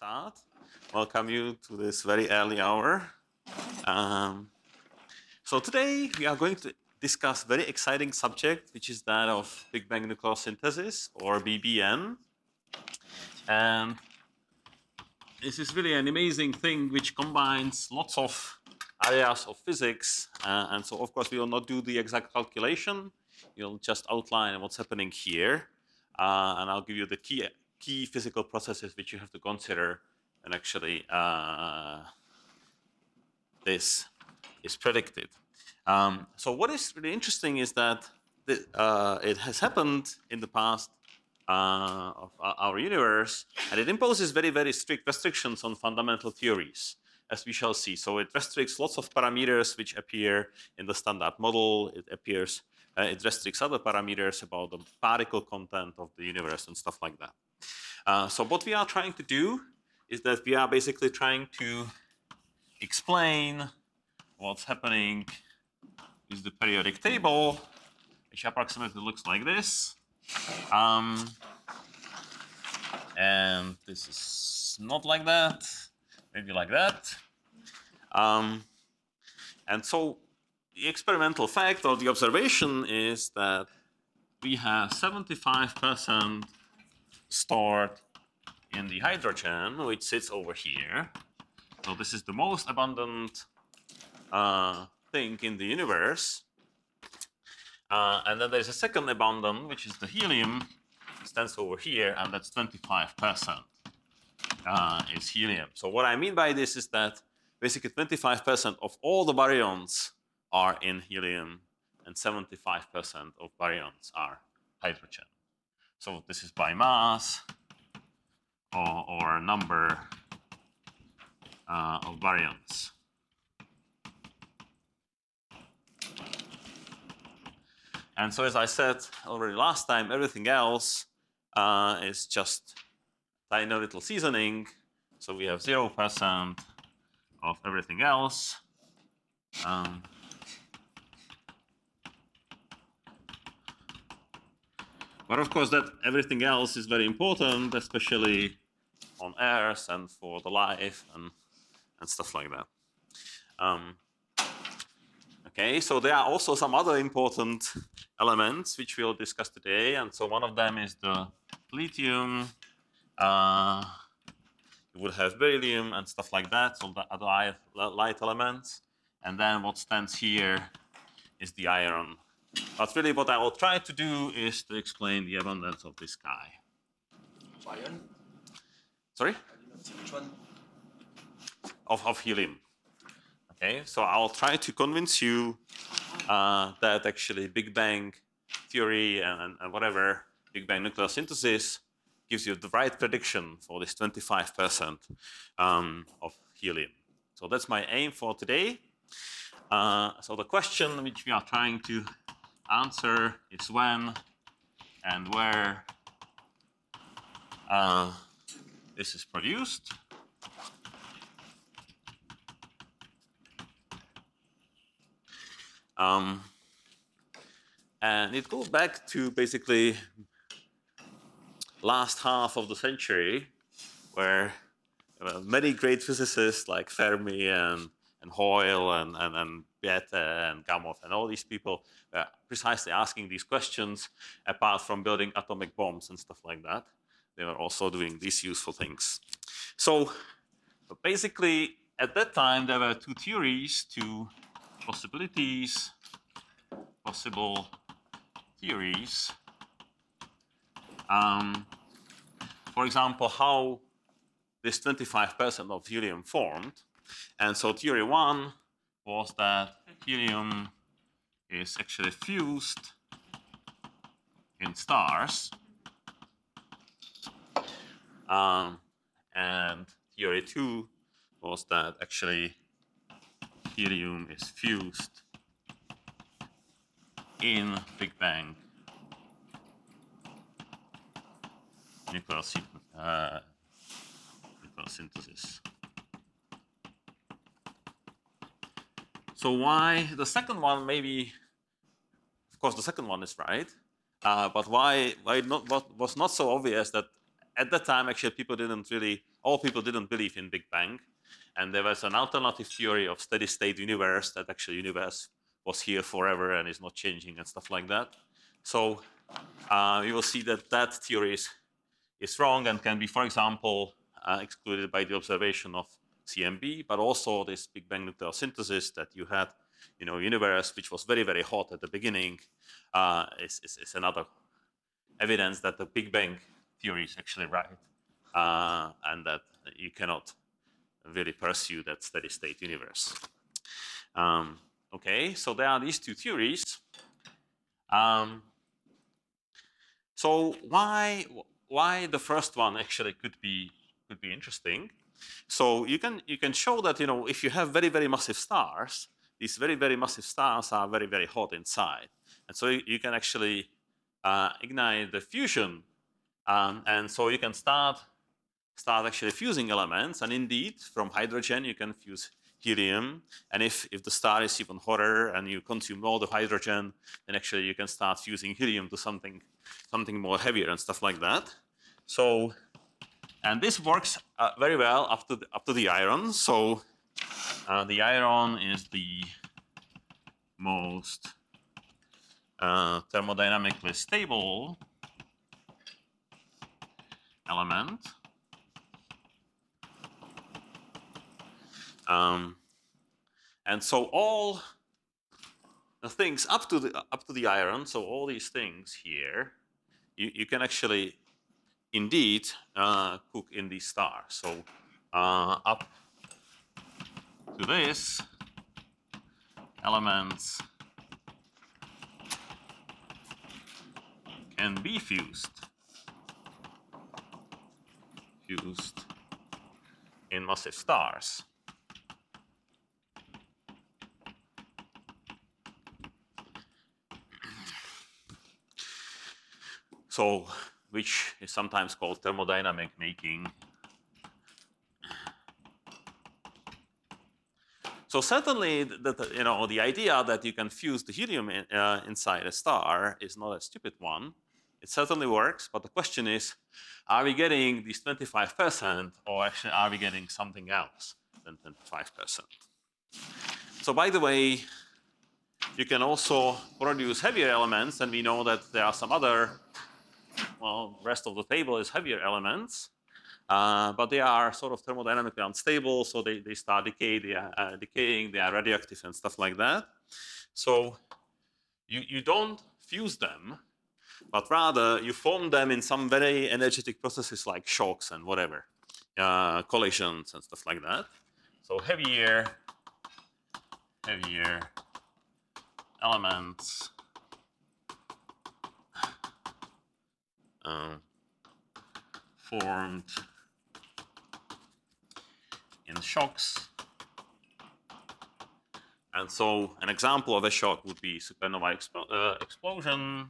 start. Welcome you to this very early hour. So today we are going to discuss a very exciting subject, which is that of Big Bang nucleosynthesis, or BBN. And this is really an amazing thing which combines lots of areas of physics. And so, of course, we will not do the exact calculation. We'll just outline what's happening here. And I'll give you the key physical processes which you have to consider. And actually, this is predicted. So what is really interesting is that it has happened in the past of our universe, and it imposes very, very strict restrictions on fundamental theories, as we shall see. So it restricts lots of parameters which appear in the standard model. It restricts other parameters about the particle content of the universe and stuff like that. So what we are trying to do is that we are basically trying to explain what's happening with the periodic table, which approximately looks like this. And this is not like that, maybe like that. And so the experimental fact or the observation is that we have 75% stored in the hydrogen, which sits over here. So this is the most abundant thing in the universe. And then there's a second abundant, which is the helium. It stands over here, and that's 25% is helium. So what I mean by this is that basically 25% of all the baryons are in helium, and 75% of baryons are hydrogen. So this is by mass or number of baryons. And so, as I said already last time, everything else is just tiny little seasoning. So we have 0% of everything else. But of course, that everything else is very important, especially on Earth and for the life and stuff like that. Okay, so there are also some other important elements which we'll discuss today, and so one of them is the lithium. You would have beryllium and stuff like that, so the other light elements. And then what stands here is the iron. But really what I will try to do is to explain the abundance of this guy. Iron? Sorry? Which one? Of helium. Okay, so I'll try to convince you that actually Big Bang theory and whatever, Big Bang nucleosynthesis gives you the right prediction for this 25% of helium. So that's my aim for today. So the question which we are trying to answer is when and where this is produced. And it goes back to basically last half of the century, where many great physicists like Fermi and Hoyle and Bethe and Gamow and all these people were precisely asking these questions. Apart from building atomic bombs and stuff like that, they were also doing these useful things. So basically, at that time, there were two theories, two possibilities, possible theories. For example, how this 25% of helium formed. And so theory one was that helium is actually fused in stars. And theory two was that actually helium is fused in Big Bang nucleosynthesis. So why the second one? Maybe, of course, the second one is right. But why not? What was not so obvious that at that time actually people didn't really all people didn't believe in Big Bang, and there was an alternative theory of steady-state universe, that actually universe was here forever and is not changing and stuff like that. So you will see that that theory is wrong and can be, for example, excluded by the observation of CMB, but also this Big Bang nucleosynthesis that you had, universe which was very, very hot at the beginning, is another evidence that the Big Bang theory is actually right, and that you cannot really pursue that steady-state universe. Okay, so there are these two theories. So why the first one actually could be interesting? So you can show that if you have very, very massive stars, these very, very massive stars are very, very hot inside, and so you can actually ignite the fusion, and so you can start actually fusing elements, and indeed from hydrogen you can fuse helium, and if the star is even hotter and you consume all the hydrogen, then actually you can start fusing helium to something more heavier and stuff like that. So, and this works very well up to the iron. So the iron is the most thermodynamically stable element. And so all the things up to the iron, so all these things here, you can actually indeed cook in these stars. So up to this, elements can be fused in massive stars. So, which is sometimes called thermodynamic making. So certainly, the idea that you can fuse the helium inside a star is not a stupid one. It certainly works, but the question is, are we getting these 25%, or actually are we getting something else than 25%? So by the way, you can also produce heavier elements, and we know that there are some other, well, rest of the table is heavier elements, but they are sort of thermodynamically unstable, so they start decaying, they are radioactive and stuff like that. So you don't fuse them, but rather you form them in some very energetic processes like shocks and whatever, collisions and stuff like that. So heavier elements formed in shocks. And so an example of a shock would be supernova explosion.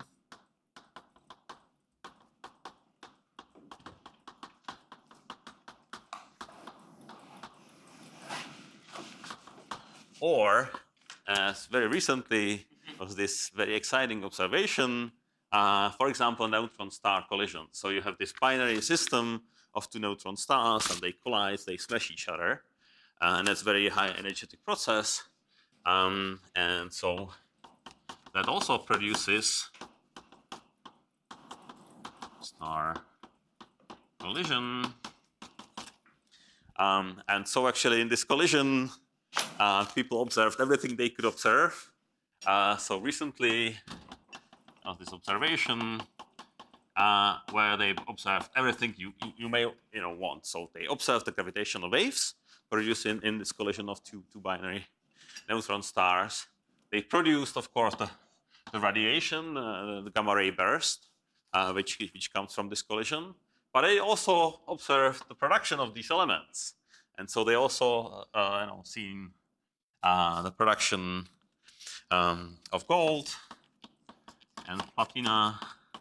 Or, as very recently was this very exciting observation, for example, neutron star collision. So you have this binary system of two neutron stars, and they collide, they smash each other, and that's a very high energetic process. And so that also produces star collision. And so actually in this collision, people observed everything they could observe. So recently, this observation where they observed everything you may want. So they observed the gravitational waves produced in this collision of two binary neutron stars. They produced, of course, the radiation, the gamma ray burst, which comes from this collision. But they also observed the production of these elements, and so they also seen the production of gold and platina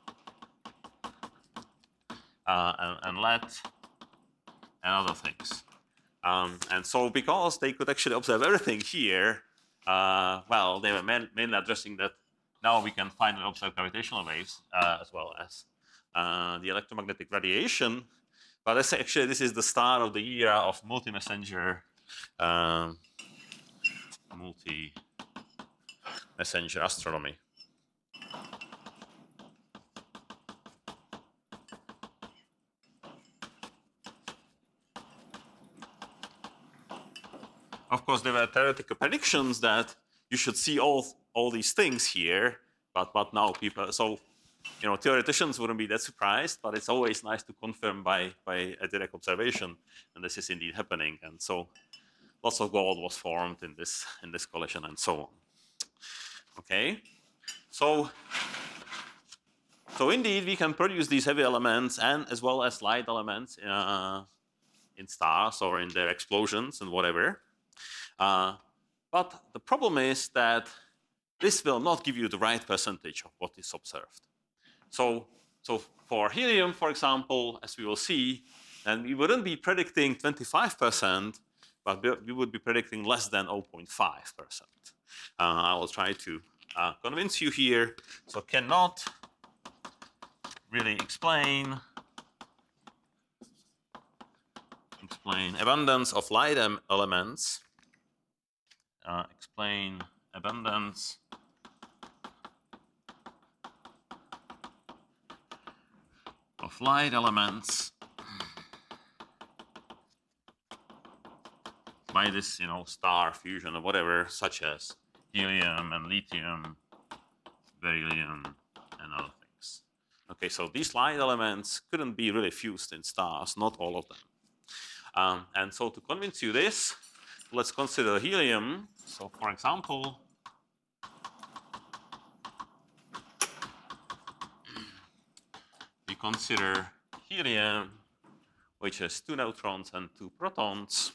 and lead and other things. And so because they could actually observe everything here, well, they were mainly addressing that now we can finally observe gravitational waves as well as the electromagnetic radiation. But actually, this is the start of the era of multi-messenger astronomy. Of course, there were theoretical predictions that you should see all these things here, but now people, so theoreticians wouldn't be that surprised, but it's always nice to confirm by a direct observation, and this is indeed happening. And so lots of gold was formed in this collision, and so on. Okay, so indeed we can produce these heavy elements and as well as light elements in stars or in their explosions and whatever. But the problem is that this will not give you the right percentage of what is observed. So for helium, for example, as we will see, then we wouldn't be predicting 25%, but we would be predicting less than 0.5%. I will try to convince you here. So cannot really explain abundance of light elements. Explain abundance of light elements by this, star fusion or whatever, such as helium and lithium, beryllium, and other things. Okay, so these light elements couldn't be really fused in stars, not all of them. And so to convince you this, let's consider helium. So for example, we consider helium, which has 2 neutrons and 2 protons.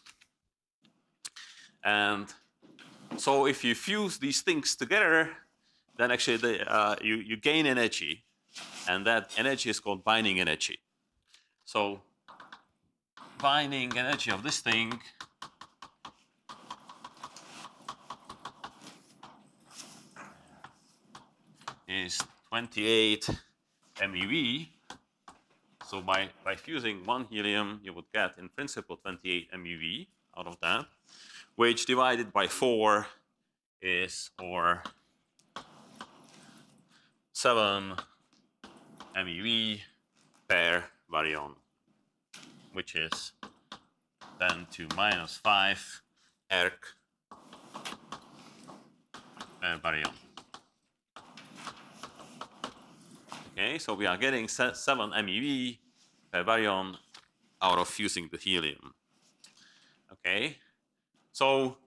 And so if you fuse these things together, then actually you gain energy, and that energy is called binding energy. So binding energy of this thing is 28 MeV. So by fusing one helium, you would get in principle 28 MeV out of that, which divided by 4 is or 7 MeV per baryon, which is 10 to minus 5 erg per baryon. Okay, so we are getting 7 MeV per baryon out of fusing the helium. Okay, so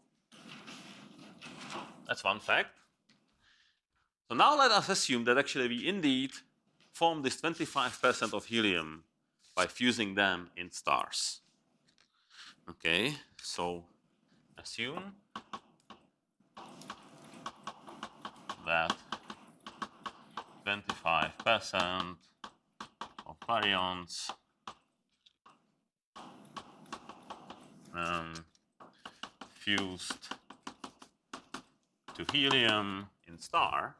that's one fact. So now let us assume that actually we indeed form this 25% of helium by fusing them in stars. Okay, so assume that 25% of baryons fused to helium in star.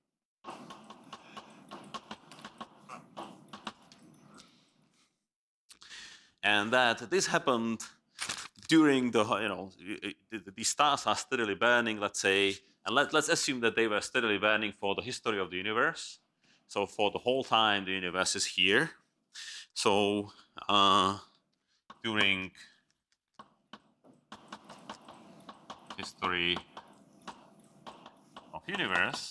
And that this happened during the, these stars are steadily burning, let's say, and let's assume that they were steadily burning for the history of the universe. So for the whole time the universe is here. So during history of universe,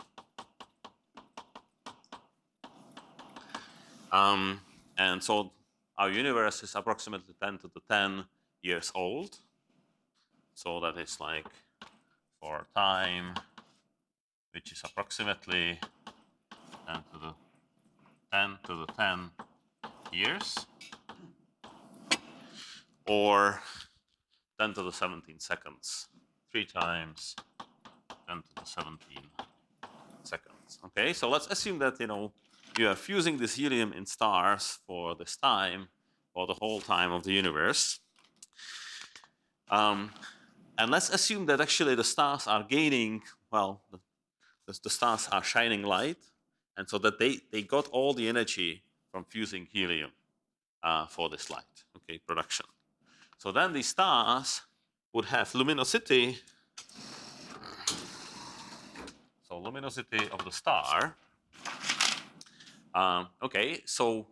and so our universe is approximately 10 to the 10 years old. So that is like for time, which is approximately 10 to the 10 years, or 10 to the 17 seconds, 3 times 10 to the 17 seconds. Okay, so let's assume that you are fusing this helium in stars for this time, for the whole time of the universe. And let's assume that actually the stars are gaining, well, the stars are shining light, and so that they got all the energy from fusing helium. for this light, okay, production. So then these stars would have luminosity. So luminosity of the star. Okay, so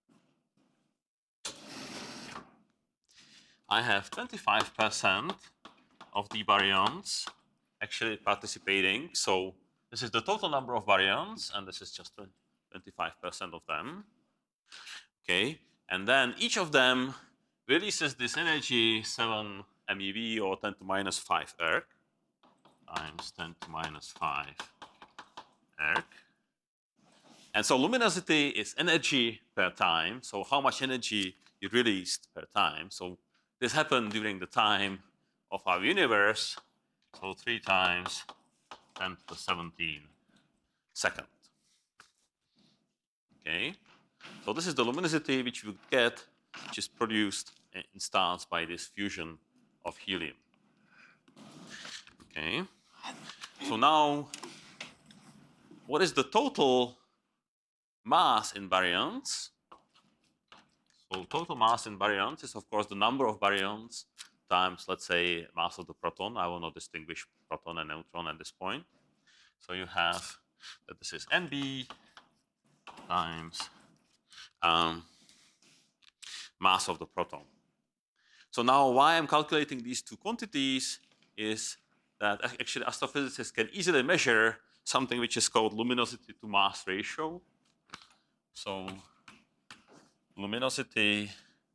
I have 25% of the baryons actually participating. So this is the total number of baryons, and this is just 25% of them. Okay, and then each of them releases this energy 7 MeV or 10 to minus 5 erg times 10 to minus 5 erg. And so luminosity is energy per time. So how much energy you released per time. So this happened during the time of our universe. So 3 times 10 to the 17 second. Okay. So this is the luminosity which you get, which is produced in stars by this fusion of helium. Okay. So now, what is the total mass in baryons? So total mass in baryons is, of course, the number of baryons times, let's say, mass of the proton. I will not distinguish proton and neutron at this point. So you have that this is NB times mass of the proton. So now why I'm calculating these two quantities is that actually astrophysicists can easily measure something which is called luminosity to mass ratio. So luminosity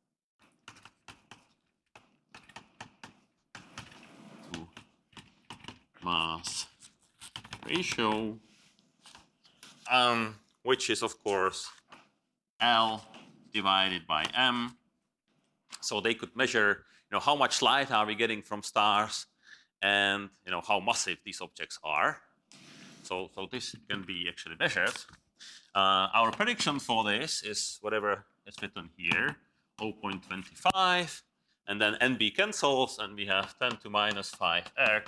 to mass ratio, which is of course L divided by M. So they could measure, how much light are we getting from stars, and how massive these objects are. So this can be actually measured. Our prediction for this is whatever is written here, 0.25, and then NB cancels, and we have 10 to minus 5 erg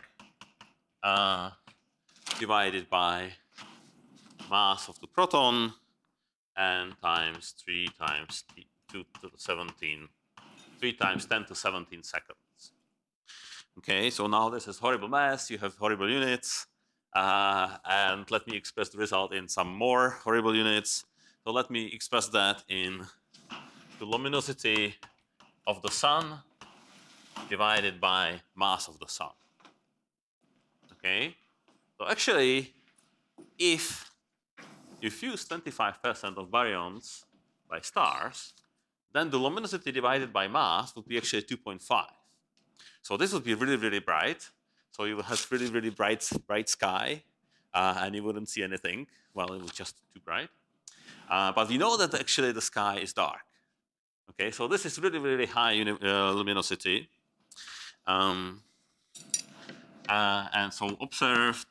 divided by mass of the proton, and times 3 times 2 to the 17, 3 times 10 to 17 seconds. Okay, so now this is horrible mass, you have horrible units, and let me express the result in some more horrible units. So let me express that in the luminosity of the sun divided by mass of the sun. Okay, so actually, if you fuse 25% of baryons by stars, then the luminosity divided by mass would be actually 2.5. So this would be really, really bright. So you would have really, really bright sky, and you wouldn't see anything. Well, it was just too bright. But we know that actually the sky is dark. Okay, so this is really, really high luminosity. And so observed.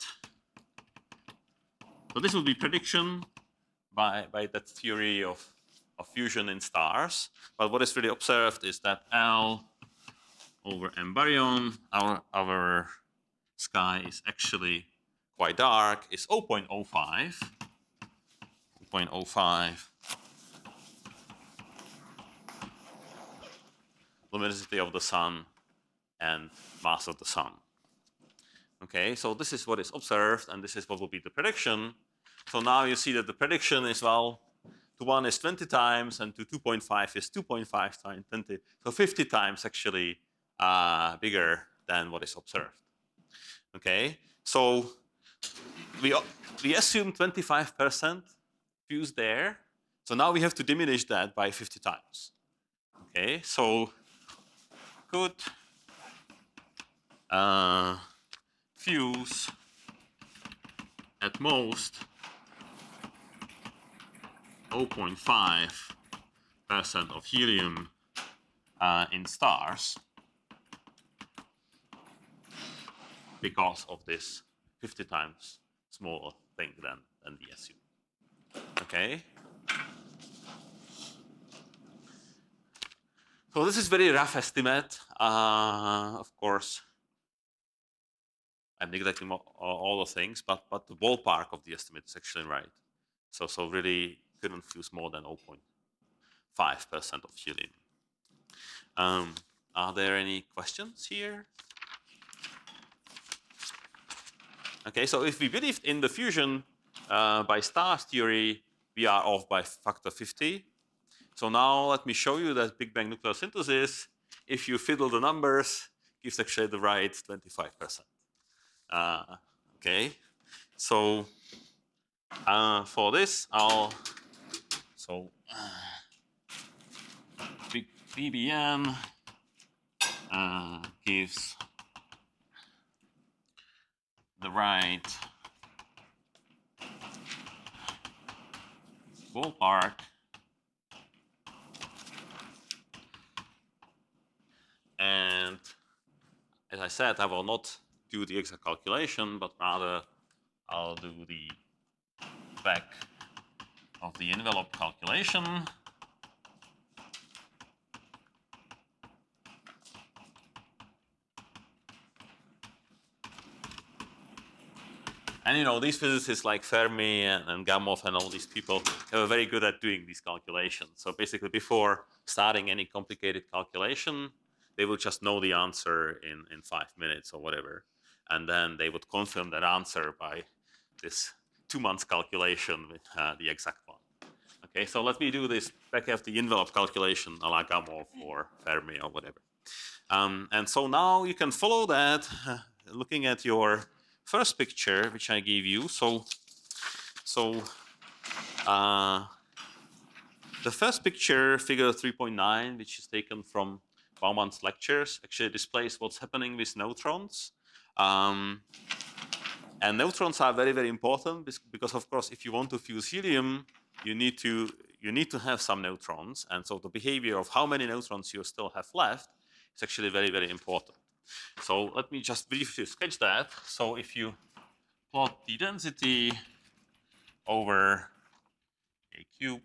So this would be prediction by that theory of fusion in stars. But what is really observed is that L over M baryon, our sky is actually quite dark, is 0.05. 0.05 luminosity of the sun and mass of the sun. Okay, so this is what is observed, and this is what will be the prediction. So now you see that the prediction is, well, to 1 is 20 times, and to 2.5 is 2.5 times 20. So 50 times actually bigger than what is observed. Okay, so we assume 25% fused there. So now we have to diminish that by 50 times. Okay, so could fuse at most 0.5% of helium in stars because of this 50 times smaller thing than we assume. Okay. So this is very rough estimate. Of course, I'm neglecting all the things, but the ballpark of the estimate is actually right. So really couldn't fuse more than 5% of helium. Are there any questions here? Okay, so if we believe in the fusion by stars theory, we are off by factor 50. So now let me show you that Big Bang nuclear synthesis, if you fiddle the numbers, gives actually the right 25%. Okay, so for this, BBN gives the right ballpark and as I said, I will not do the exact calculation, but rather I'll do the back of the envelope calculation. And you know, these physicists like Fermi and Gamow and all these people, they were very good at doing these calculations. So basically, before starting any complicated calculation, they would just know the answer in 5 minutes or whatever. And then they would confirm that answer by this 2 months calculation with the exact one. Okay, so let me do this back of the envelope calculation a la Gamow or Fermi or whatever. And so now you can follow that looking at your first picture, which I gave you. So the first picture, figure 3.9, which is taken from Baumann's lectures, actually displays what's happening with neutrons. And neutrons are very, very important because, of course, if you want to fuse helium, you need to have some neutrons. And so the behavior of how many neutrons you still have left is actually very, very important. So let me just briefly sketch that. So if you plot the density over a cube,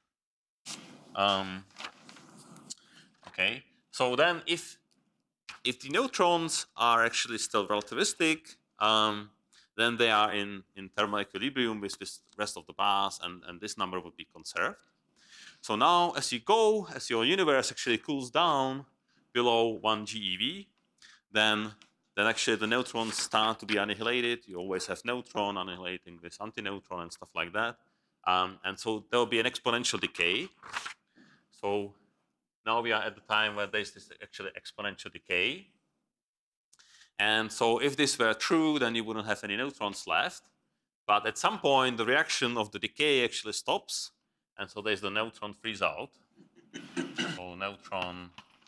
okay. So then if the neutrons are actually still relativistic, then they are in thermal equilibrium with this rest of the mass, and this number would be conserved. So now as your universe actually cools down below 1 GeV, then actually the neutrons start to be annihilated. You always have neutron annihilating this antineutron and stuff like that. And so there will be an exponential decay. So now we are at the time where there's this actually exponential decay. And so if this were true, then you wouldn't have any neutrons left. But at some point, the reaction of the decay actually stops. And so there's the neutron freeze out. So neutron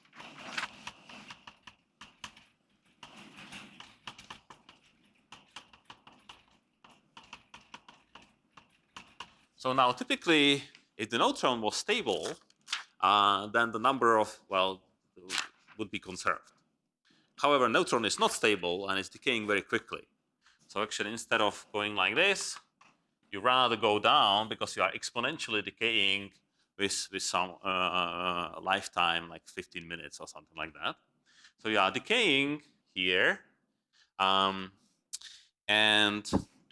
So now typically, if the neutron was stable, then the number of, would be conserved. However, neutron is not stable and it's decaying very quickly. So actually, instead of going like this, you rather go down because you are exponentially decaying with some lifetime, like 15 minutes or something like that. So you are decaying here, and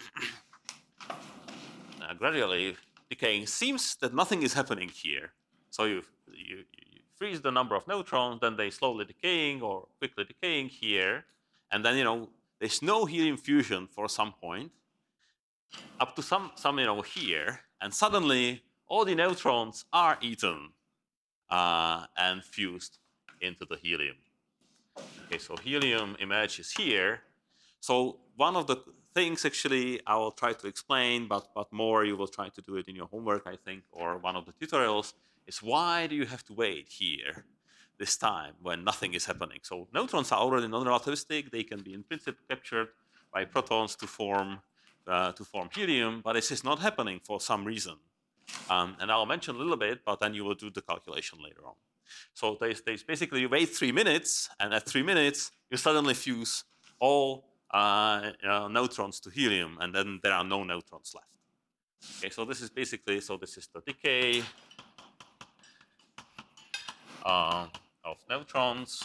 gradually decaying. Seems that nothing is happening here. So you freeze the number of neutrons, then they slowly decaying or quickly decaying here, and then there's no helium fusion for some point up to some here, and suddenly all the neutrons are eaten and fused into the helium. Okay, so helium emerges here. So one of the things actually I will try to explain, but more you will try to do it in your homework, I think, or one of the tutorials, is why do you have to wait here this time when nothing is happening? So neutrons are already non-relativistic. They can be in principle captured by protons to form helium, but this is not happening for some reason. And I'll mention a little bit, but then you will do the calculation later on. So they basically you wait 3 minutes, and at 3 minutes you suddenly fuse all neutrons to helium, and then there are no neutrons left. Okay, so this is basically this is the decay of neutrons,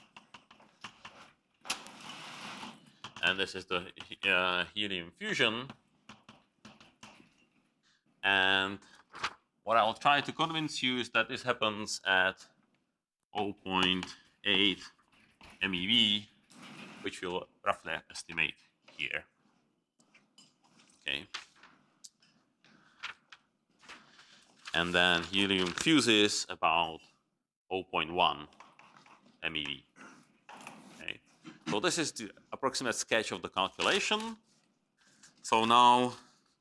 and this is the helium fusion, and what I'll try to convince you is that this happens at 0.8 MeV, which we'll roughly estimate here. Okay. And then helium fuses about 0.1 MeV. Okay. So this is the approximate sketch of the calculation. So now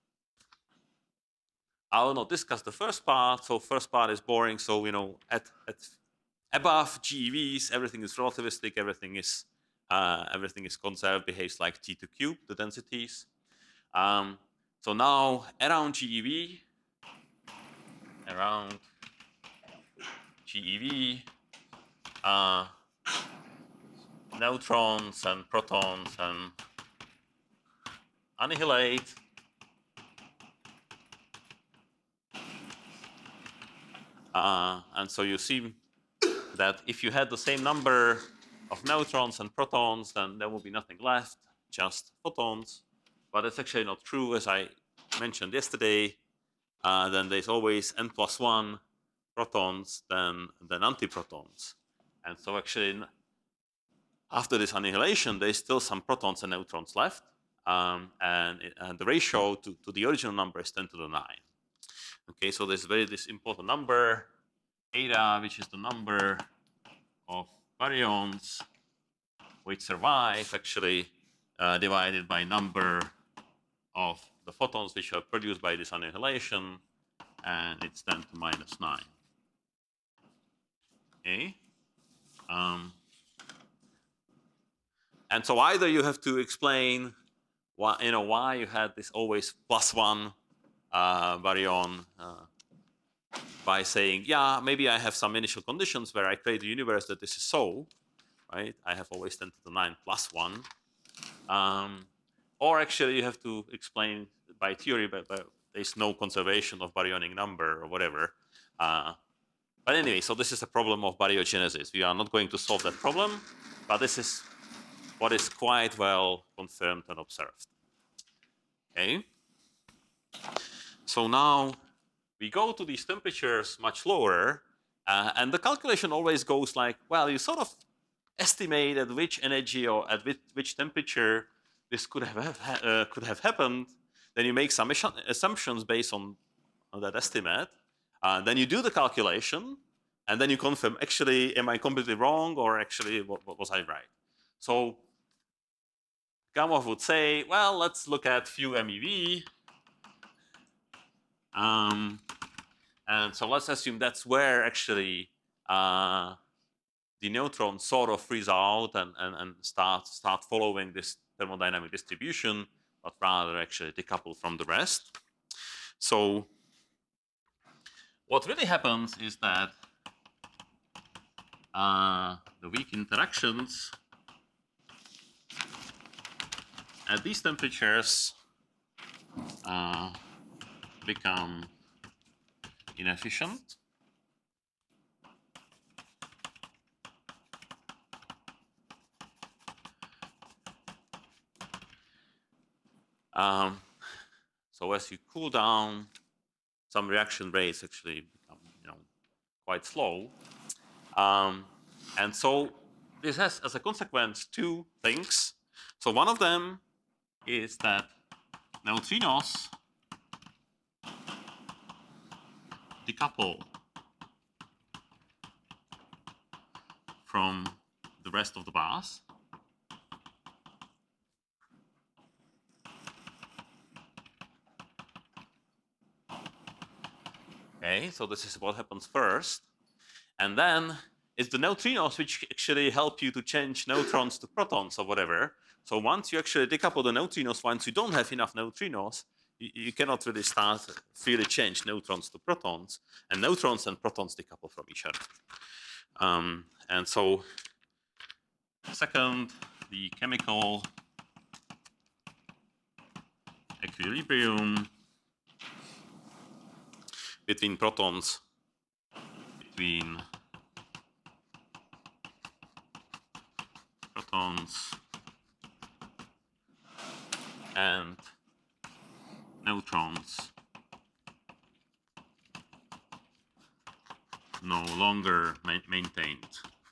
I will not discuss the first part. So first part is boring. So at above GeVs, everything is relativistic. Everything is conserved. Behaves like T to cube, the densities. So now around GeV, neutrons and protons and annihilate. And so you see that if you had the same number of neutrons and protons, then there will be nothing left, just photons. But that's actually not true, as I mentioned yesterday. Then there's always n+1 protons, then antiprotons. And so actually, after this annihilation, there's still some protons and neutrons left. And the ratio to the original number is 10 to the 9. Okay, so there's this important number, eta, which is the number of baryons which survive, actually divided by number of the photons which are produced by this annihilation, and it's 10 to -9. Okay. And so either you have to explain why you had this always +1 baryon by saying, yeah, maybe I have some initial conditions where I create a universe that this is so, right? I have always 10 to the 9 +1. Or actually you have to explain by theory, but there's no conservation of baryonic number or whatever. But anyway, so this is a problem of baryogenesis. We are not going to solve that problem, but this is what is quite well confirmed and observed. Okay. So now we go to these temperatures much lower, and the calculation always goes like, well, you sort of estimate at which energy or at which temperature this could have happened. Then you make some assumptions based on that estimate. Then you do the calculation, and then you confirm, actually, am I completely wrong, or actually, what was I right? So Gamow would say, well, let's look at few MeV. And so let's assume that's where actually the neutrons sort of freeze out and start following this thermodynamic distribution, but rather actually decouple from the rest. So what really happens is that the weak interactions at these temperatures become inefficient. So as you cool down, some reaction rates actually become, quite slow. And so this has, as a consequence, two things. So one of them is that neutrinos decouple from the rest of the bath. Okay, so this is what happens first. And then it's the neutrinos which actually help you to change neutrons to protons or whatever. So once you actually decouple the neutrinos, once you don't have enough neutrinos, you cannot really start freely change neutrons to protons, and neutrons and protons decouple from each other. And so second, the chemical equilibrium between protons, and neutrons no longer maintained.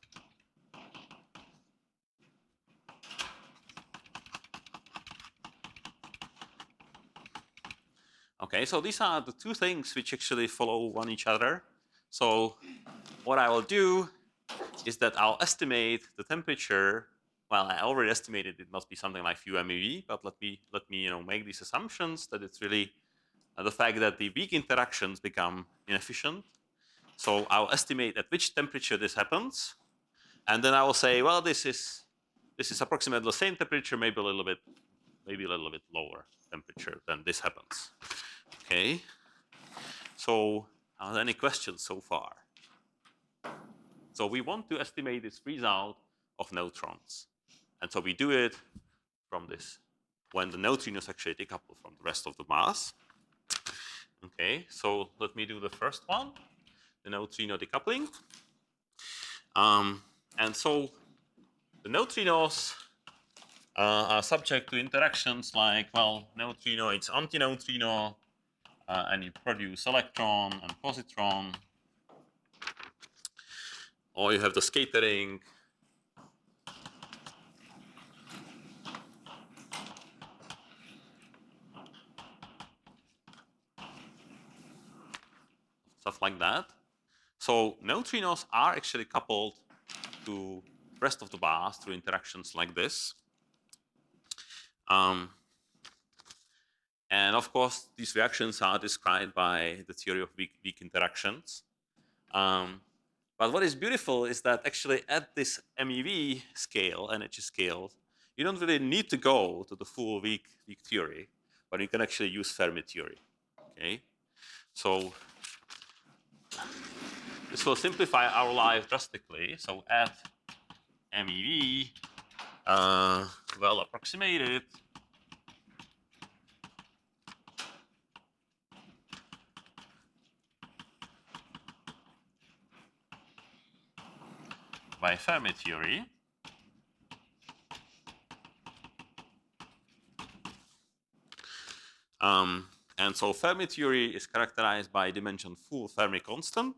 Okay, so these are the two things which actually follow one each other. So what I will do is that I'll estimate the temperature. Well, I already estimated it must be something like few MeV, but let me make these assumptions that it's really the fact that the weak interactions become inefficient. So I'll estimate at which temperature this happens, and then I will say, well, this is approximately the same temperature, maybe a little bit lower temperature than this happens. Okay. So are there any questions so far? So we want to estimate this freeze out of neutrons, and so we do it from this when the neutrinos actually decouple from the rest of the mass. Okay, so let me do the first one, the neutrino decoupling. And so the neutrinos are subject to interactions like, well, neutrino, it's antineutrino, and you produce electron and positron. Or you have the scattering. Stuff like that. So neutrinos are actually coupled to the rest of the mass through interactions like this. And of course, these reactions are described by the theory of weak interactions. But what is beautiful is that actually at this MeV scale, energy scale, you don't really need to go to the full weak theory, but you can actually use Fermi theory. Okay, so this will simplify our life drastically. So at MeV, well approximated, by Fermi theory, and so Fermi theory is characterized by dimension full Fermi constant.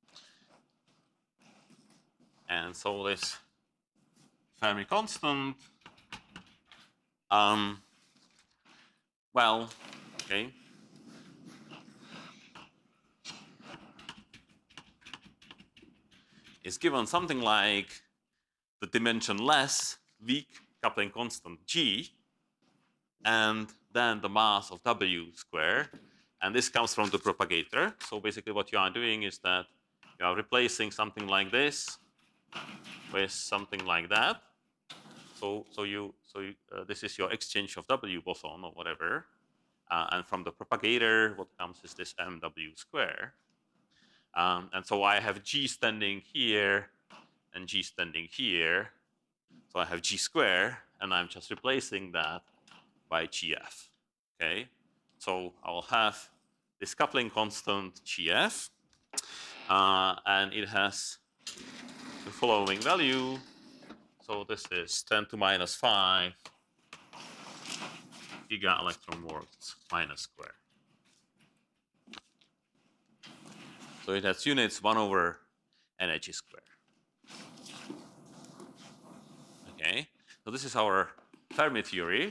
And so this Fermi constant, well, okay, is given something like the dimensionless weak coupling constant G, and then the mass of W squared. And this comes from the propagator. So basically what you are doing is that you are replacing something like this with something like that. So this is your exchange of W boson or whatever. And from the propagator, what comes is this MW square. And so I have G standing here and G standing here. So I have G square, and I'm just replacing that by GF. Okay, so I will have this coupling constant GF, and it has the following value. So this is 10 to minus 5 giga electron volts minus square. So it has units 1 over energy square. Okay, so this is our Fermi theory.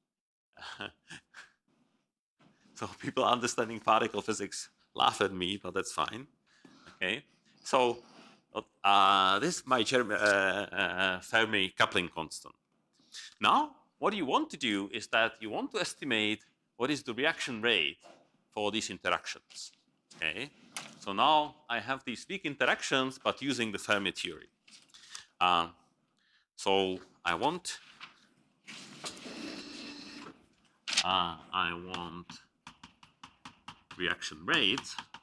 So people understanding particle physics laugh at me, but that's fine. Okay, so this is my Fermi coupling constant. Now, what you want to do is that you want to estimate what is the reaction rate for these interactions. Okay, so now I have these weak interactions, but using the Fermi theory. So I want reaction rate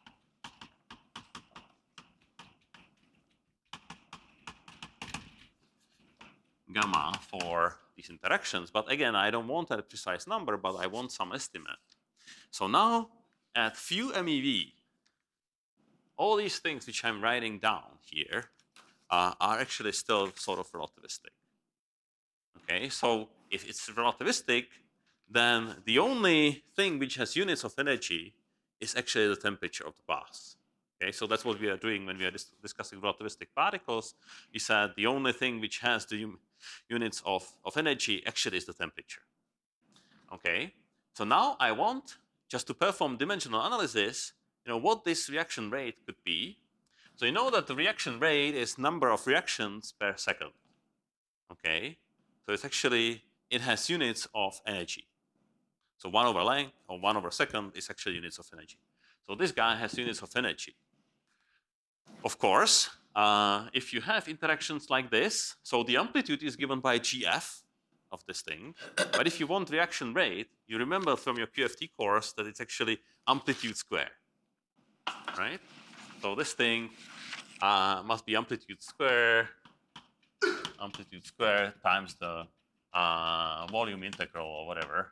gamma for these interactions. But again, I don't want a precise number, but I want some estimate. So now at few MeV, all these things which I'm writing down here are actually still sort of relativistic. Okay, so if it's relativistic, then the only thing which has units of energy is actually the temperature of the bath. Okay, so that's what we are doing when we are discussing relativistic particles. We said the only thing which has the units of energy actually is the temperature. Okay, so now I want just to perform dimensional analysis, what this reaction rate could be. So you know that the reaction rate is number of reactions per second. Okay, so it's actually, it has units of energy. So 1 over length or 1 over second is actually units of energy. So this guy has units of energy. Of course, if you have interactions like this, so the amplitude is given by GF of this thing. But if you want reaction rate, you remember from your QFT course that it's actually amplitude square, right? So this thing must be amplitude square times the volume integral or whatever,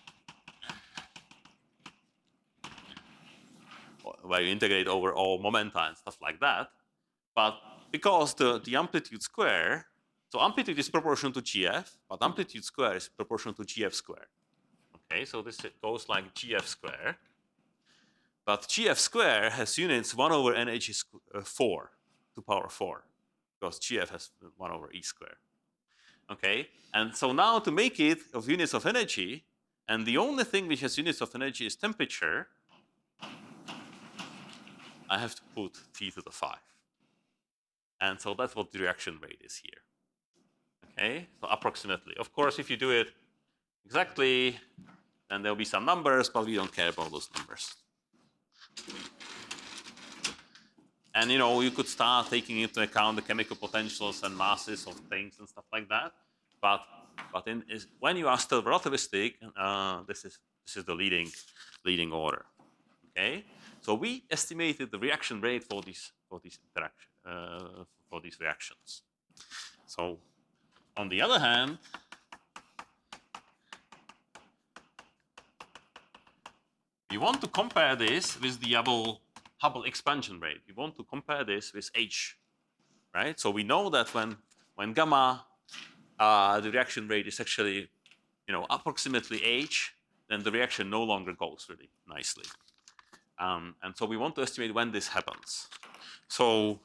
where you integrate over all momenta and stuff like that. But because the amplitude square, so amplitude is proportional to GF, but amplitude square is proportional to GF square. Okay, so this goes like GF square. But GF square has units 1 over NH 4 to power 4, because GF has 1 over E square. Okay, and so now to make it of units of energy, and the only thing which has units of energy is temperature, I have to put T to the 5. And so that's what the reaction rate is here. Okay, so approximately. Of course, if you do it exactly, then there'll be some numbers, but we don't care about those numbers. And you could start taking into account the chemical potentials and masses of things and stuff like that. But when you are still relativistic, this is the leading order. Okay, so we estimated the reaction rate for these reactions. So on the other hand, we want to compare this with the Hubble expansion rate. We want to compare this with H, right? So we know that when gamma, the reaction rate is actually, approximately H, then the reaction no longer goes really nicely. And so we want to estimate when this happens. So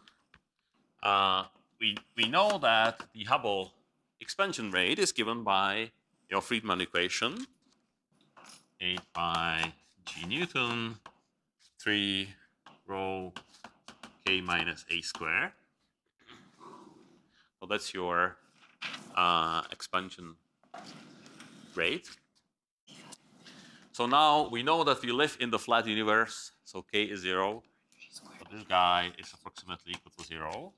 we know that the Hubble expansion rate is given by your Friedmann equation, 8 by G Newton, 3 rho K minus A square. So that's your expansion rate. So now we know that we live in the flat universe, so K is 0. So this guy is approximately equal to 0.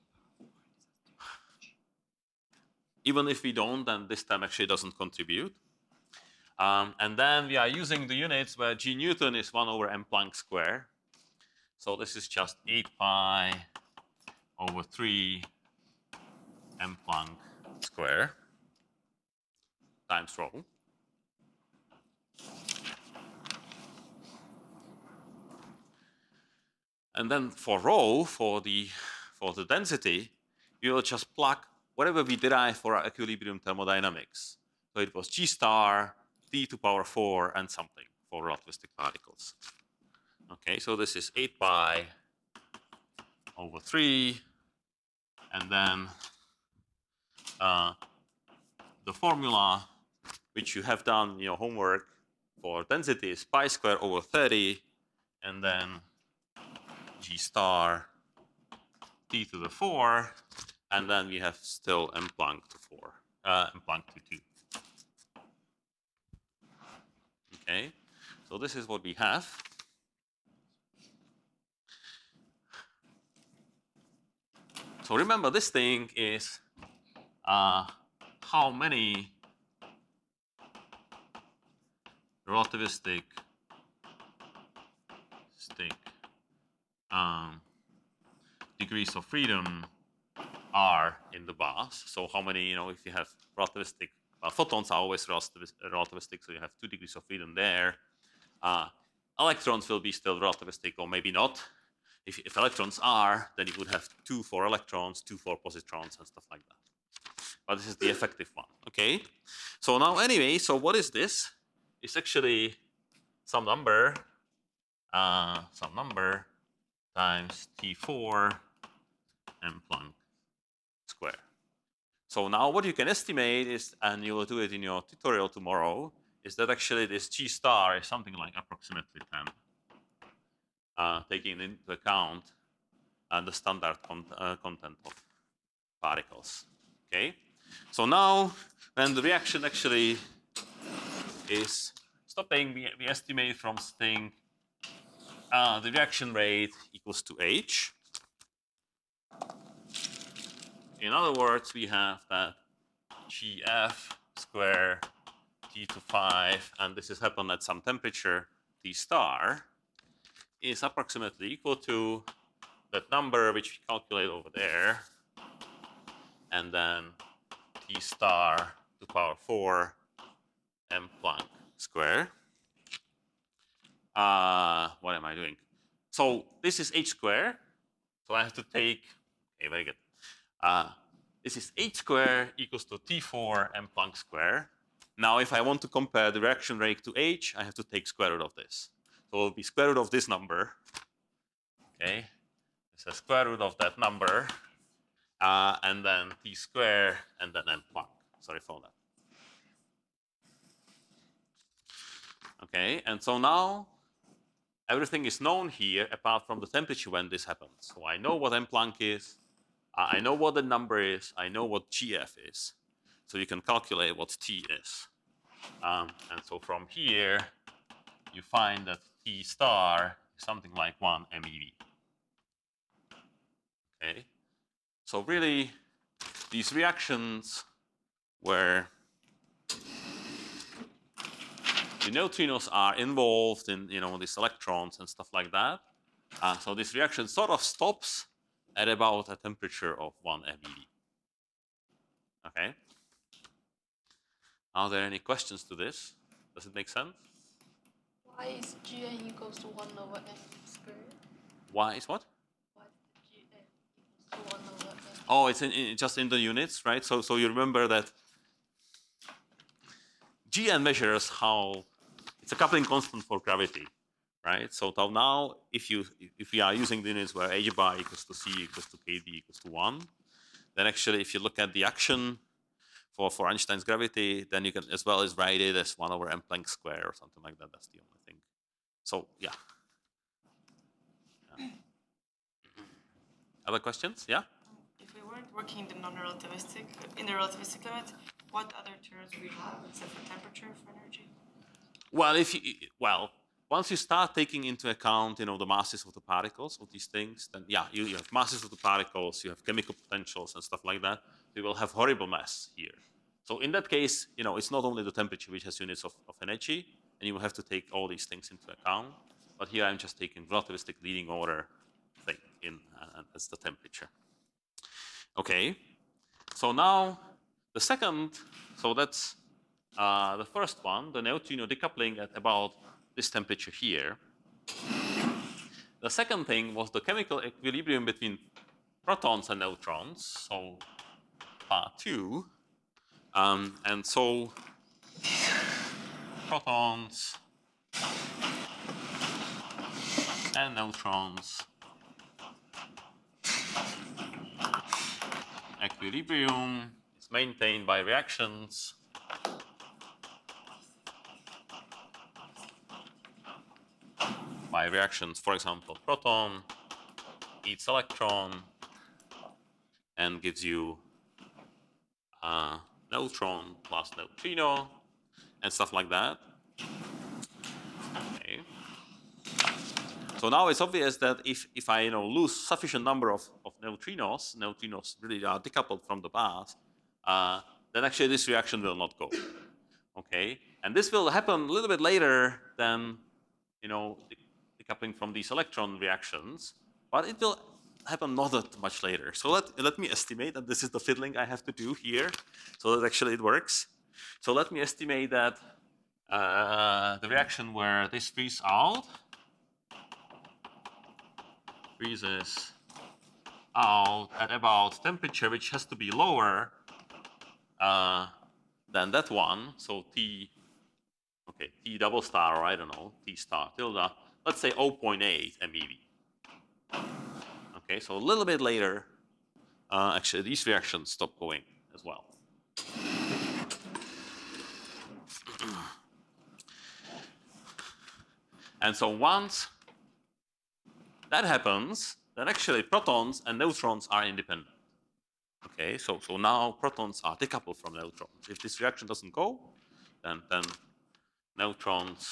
Even if we don't, then this term actually doesn't contribute. And then we are using the units where G Newton is 1 over m Planck square. So this is just 8 pi over 3 m Planck square times rho. And then for rho, for the density, you will just plug whatever we derive for our equilibrium thermodynamics. So it was G star, T to power 4, and something for relativistic particles. Okay, so this is 8 pi over 3, and then the formula which you have done your homework for density is pi square over 30, and then G star T to the 4, and then we have still m Planck to 4, m Planck to 2. Okay, so this is what we have. So remember, this thing is how many relativistic degrees of freedom are in the bath. So how many, if you have relativistic, photons are always relativistic, so you have 2 degrees of freedom there. Electrons will be still relativistic, or maybe not. If electrons are, then you would have 2 for electrons, 2 for positrons, and stuff like that. But this is the effective one. Okay. So now, anyway, so what is this? It's actually some number times T4 m Planck square. So now what you can estimate is, and you will do it in your tutorial tomorrow, is that actually this G star is something like approximately 10, taking into account the standard content of particles. Okay, so now when the reaction actually is stopping, we estimate from string the reaction rate equals to h. In other words, we have that Gf square T to 5, and this has happened at some temperature T star, is approximately equal to that number which we calculate over there, and then T star to power 4 m Planck square. What am I doing? So this is h square. So I have to take, okay, very good. This is h square equals to T4 m Planck square. Now, if I want to compare the reaction rate to h, I have to take square root of this. So it will be square root of this number. Okay, it's a square root of that number, and then t square, and then m Planck. Sorry for that. Okay, and so now everything is known here apart from the temperature when this happens. So I know what m Planck is, I know what the number is, I know what Gf is. So you can calculate what T is. And so from here, you find that T star is something like 1 MeV. Okay, so really, these reactions where the neutrinos are involved in these electrons and stuff like that. So this reaction sort of stops at about a temperature of 1 MeV. Okay. Are there any questions to this? Does it make sense? Why is Gn equals to 1 over m squared? Why is what? Why is Gn equals to 1 over m? Oh, it's just in the units, right? So you remember that Gn measures how it's a coupling constant for gravity, right? So now, if we are using the units where h bar equals to c equals to kd equals to 1, then actually, if you look at the action for Einstein's gravity, then you can as well as write it as 1 over m Planck square or something like that. That's the only thing. So yeah. Other questions? Yeah. If we weren't working in the relativistic limit, what other terms do we have except for temperature for energy? Well, once you start taking into account, the masses of the particles of these things, then yeah, you have masses of the particles, you have chemical potentials and stuff like that. You will have horrible mass here. So in that case, it's not only the temperature which has units of energy, and you will have to take all these things into account. But here I'm just taking relativistic leading order thing in as the temperature. Okay. So now the second, so that's the first one, the neutrino decoupling at about this temperature here. The second thing was the chemical equilibrium between protons and neutrons, so part 2. And so protons and neutrons equilibrium is maintained by reactions for example, proton eats electron and gives you neutron plus neutrino and stuff like that. Okay. So now it's obvious that if I lose sufficient number of neutrinos really are decoupled from the path, then actually this reaction will not go. Okay, and this will happen a little bit later than decoupling from these electron reactions, but it will happen not that much later. So let me estimate, and this is the fiddling I have to do here, so that actually it works. So let me estimate that the reaction where this freezes out at about temperature which has to be lower than that one. So T double star, or I don't know, T star tilde, let's say 0.8 MeV. Okay, so a little bit later, actually these reactions stop going as well. And so once that happens, then actually protons and neutrons are independent. Okay, so now protons are decoupled from neutrons. If this reaction doesn't go, then neutrons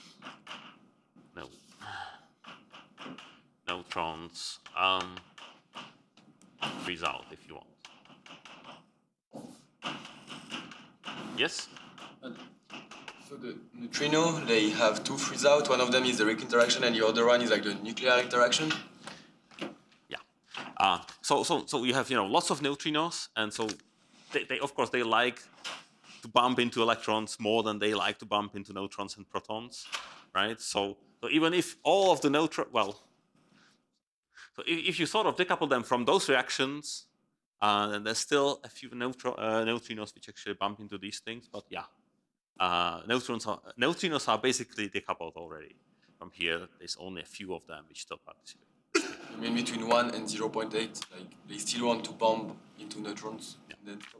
freeze out if you want. Yes? So the neutrino, they have two freeze out. One of them is the Rick interaction, and the other one is like the nuclear interaction. Yeah. So you have lots of neutrinos, and so they of course they like to bump into electrons more than they like to bump into neutrons and protons, right? So even if all of the so if you sort of decouple them from those reactions, then there's still a few neutrinos which actually bump into these things. But yeah, neutrinos are basically decoupled already. From here, there's only a few of them which still participate. I mean, between 1 and 0.8, like they still want to bump into neutrons. Yeah. And then stop.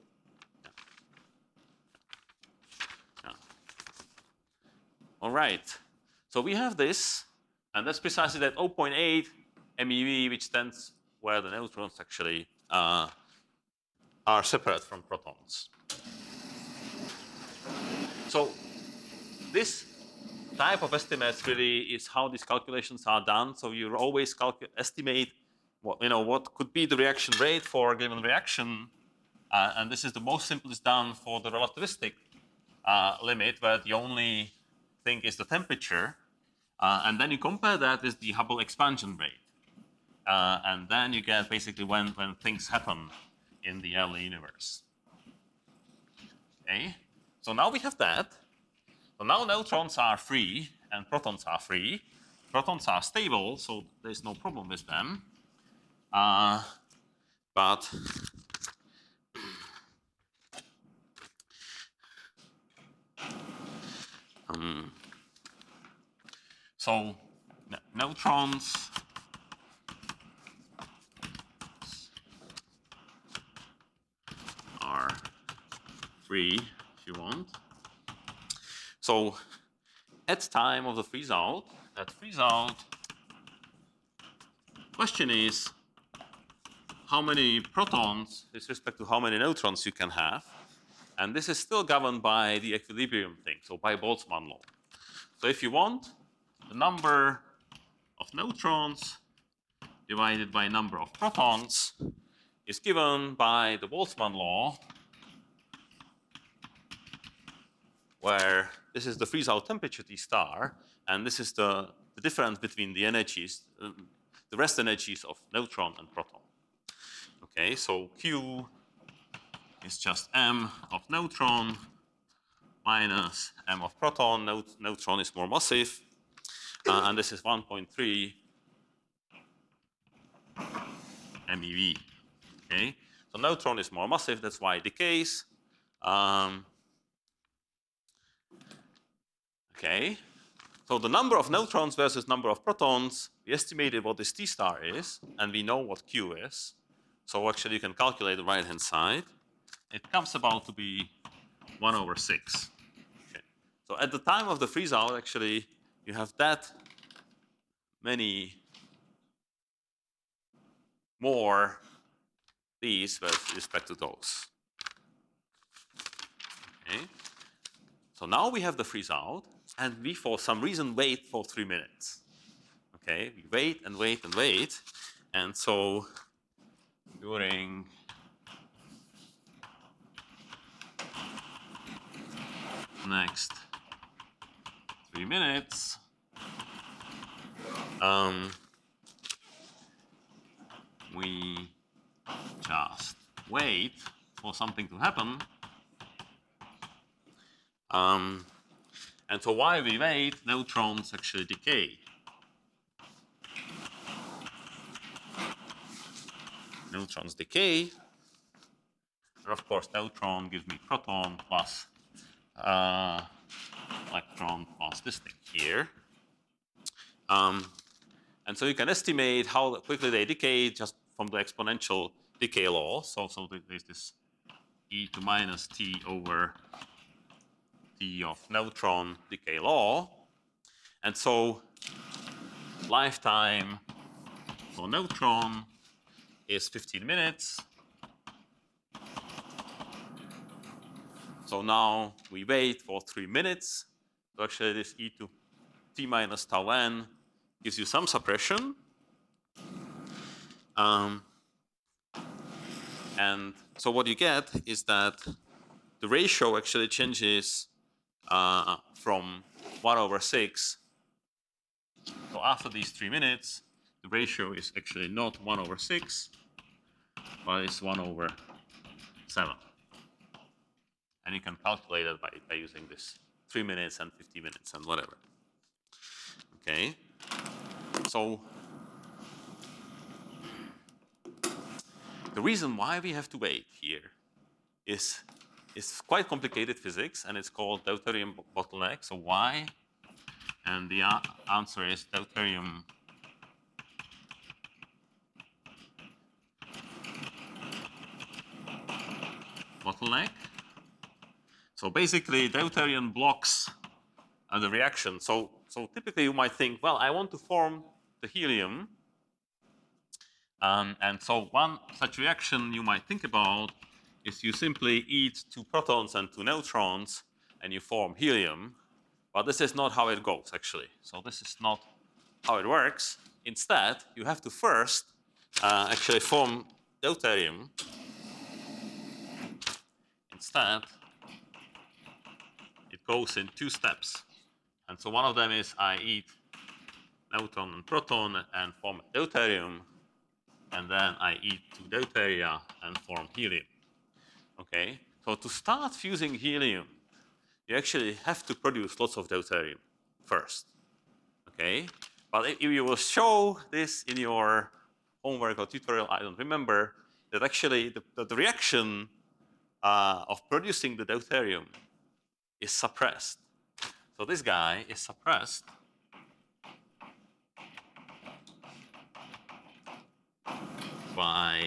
Yeah. All right. So we have this, and that's precisely that 0.8 MeV, which stands where the neutrons actually are separate from protons. So this type of estimates really is how these calculations are done. So you always estimate what could be the reaction rate for a given reaction, and this is the most simplest done for the relativistic limit, where the only thing is the temperature, and then you compare that with the Hubble expansion rate, and then you get basically when things happen in the early universe. Okay, so now we have that. So now neutrons are free and protons are free. Protons are stable, so there's no problem with them. But so neutrons are free if you want. So at time of the freeze out, question is how many protons with respect to how many neutrons you can have. And this is still governed by the equilibrium thing, so by Boltzmann law. So if you want, the number of neutrons divided by number of protons is given by the Boltzmann law, where this is the freeze out temperature T star, and this is the difference between the energies, the rest energies of neutron and proton. Okay, so Q is just m of neutron minus m of proton. Neutron is more massive, and this is 1.3 MeV. Okay, so neutron is more massive, that's why it decays. Okay, so the number of neutrons versus number of protons, we estimated what this T star is, and we know what Q is. So actually you can calculate the right-hand side. It comes about to be 1/6. Okay. So at the time of the freeze out, actually, you have that many more these with respect to those. Okay. So now we have the freeze out, and we, for some reason, wait for 3 minutes. Okay, we wait and wait and wait, and so during next 3 minutes, we just wait for something to happen. And so while we wait, neutrons actually decay. Neutrons decay. And of course, neutron gives me proton plus electron plus this thing here. And so you can estimate how quickly they decay just from the exponential decay law. So there's this e to minus t over t of neutron decay law. And so lifetime for neutron is 15 minutes. So now we wait for 3 minutes. So actually this e to t minus tau n gives you some suppression. And so what you get is that the ratio actually changes from 1/6. So after these 3 minutes, the ratio is actually not 1/6, but it's 1/7. And you can calculate it by using this 3 minutes and 50 minutes and whatever. Okay, so the reason why we have to wait here is quite complicated physics, and it's called deuterium bottleneck. So why? And the answer is deuterium bottleneck. So basically, deuterium blocks the reaction. So typically you might think, well, I want to form the helium. And so one such reaction you might think about is you simply eat 2 protons and 2 neutrons and you form helium. But this is not how it goes, actually. So this is not how it works. Instead, you have to first actually form deuterium. Instead, it goes in 2 steps. And so one of them is I eat neutron and proton and form deuterium. And then I eat 2 deuteria and form helium. Okay, so to start fusing helium, you actually have to produce lots of deuterium first. Okay, but if you will show this in your homework or tutorial, I don't remember, that actually the reaction of producing the deuterium is suppressed. So this guy is suppressed by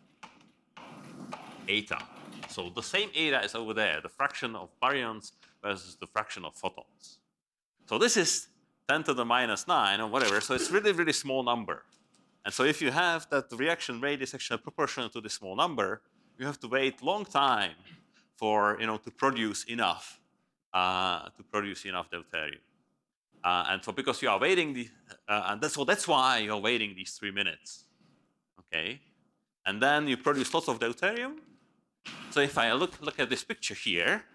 eta. So the same eta is over there, the fraction of baryons versus the fraction of photons. So this is 10 to the minus 9 or whatever, so it's really, really small number. And so if you have that the reaction rate is actually proportional to this small number, you have to wait long time for, to produce enough deuterium. And so because you are waiting that's why you're waiting these 3 minutes. Okay, and then you produce lots of deuterium. So if I look at this picture here,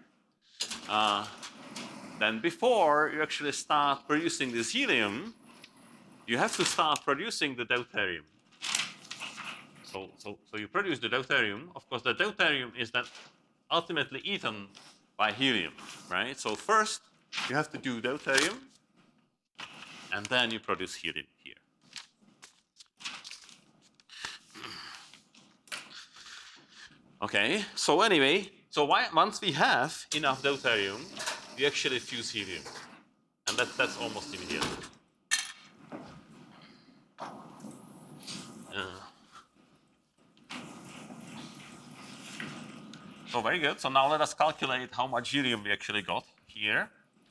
then before you actually start producing this helium, you have to start producing the deuterium. So you produce the deuterium. Of course, the deuterium is then ultimately eaten by helium, right? So first you have to do deuterium, and then you produce helium here. Okay, so anyway, once we have enough deuterium, we actually fuse helium. And that's almost immediate. So very good. So now let us calculate how much helium we actually got here.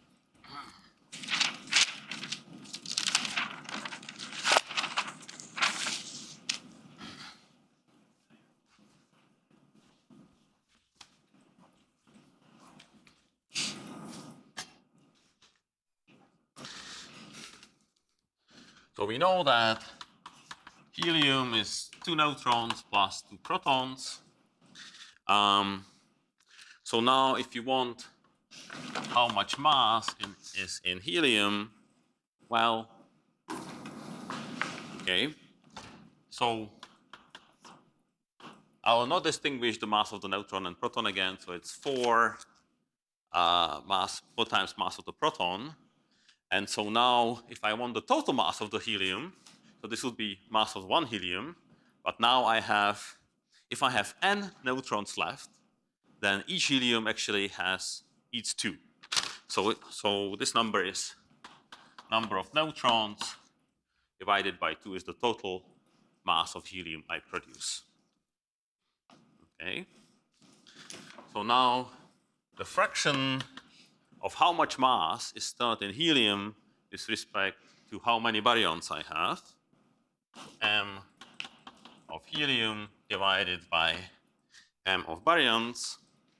So we know that helium is 2 neutrons plus 2 protons. So now if you want how much mass is in helium, well, okay, so I will not distinguish the mass of the neutron and proton again, so it's 4 times mass of the proton. And so now if I want the total mass of the helium, so this would be mass of 1 helium, but now if I have n neutrons left, then each helium actually eats 2. So this number is number of neutrons divided by 2 is the total mass of helium I produce. Okay. So now the fraction of how much mass is stored in helium with respect to how many baryons I have, m of helium divided by m of baryons.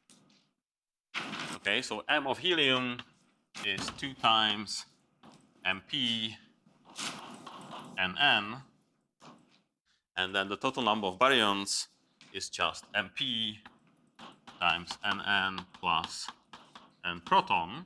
Okay, so m of helium is 2 times mp and n, and then the total number of baryons is just mp times nn plus n proton.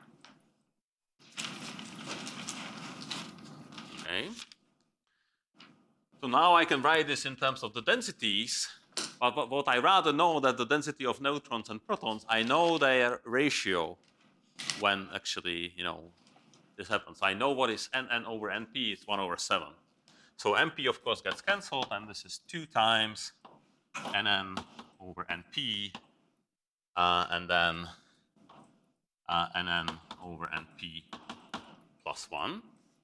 Okay. So now I can write this in terms of the densities, but what I rather know that the density of neutrons and protons, I know their ratio when actually, this happens. I know what is nn over np is 1 over 7. So np of course gets cancelled, and this is 2 times nn over np, and then nn over np plus 1.